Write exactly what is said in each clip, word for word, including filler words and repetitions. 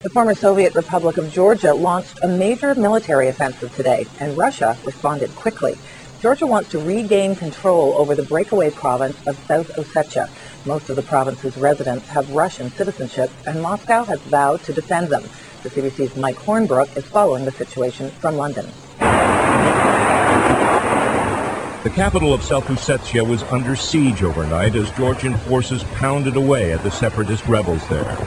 The former Soviet Republic of Georgia launched a major military offensive today, and Russia responded quickly. Georgia wants to regain control over the breakaway province of South Ossetia. Most of the province's residents have Russian citizenship, and Moscow has vowed to defend them. The C B C's Mike Hornbrook is following the situation from London. The capital of South Ossetia was under siege overnight as Georgian forces pounded away at the separatist rebels there.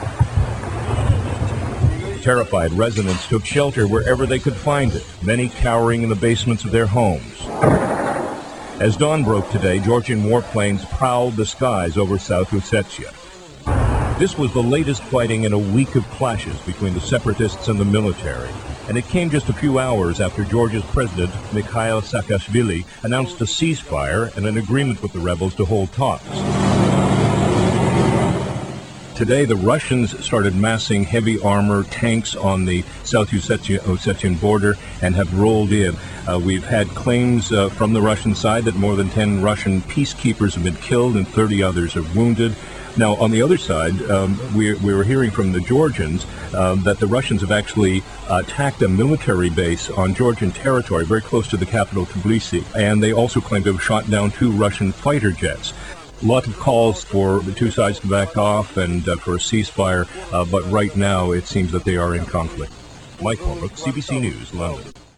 Terrified residents took shelter wherever they could find it, many cowering in the basements of their homes. As dawn broke today, Georgian warplanes prowled the skies over South Ossetia. This was the latest fighting in a week of clashes between the separatists and the military, and it came just a few hours after Georgia's president, Mikhail Saakashvili, announced a ceasefire and an agreement with the rebels to hold talks. Today, the Russians started massing heavy armor tanks on the South Ossetia, Ossetian border and have rolled in. Uh, we've had claims uh, from the Russian side that more than ten Russian peacekeepers have been killed and thirty others are wounded. Now, on the other side, um, we, we were hearing from the Georgians um, that the Russians have actually attacked a military base on Georgian territory, very close to the capital, Tbilisi, and they also claim to have shot down two Russian fighter jets. A lot of calls for the two sides to back off and uh, for a ceasefire, uh, but right now it seems that they are in conflict. Mike Hornbrook, C B C News, London.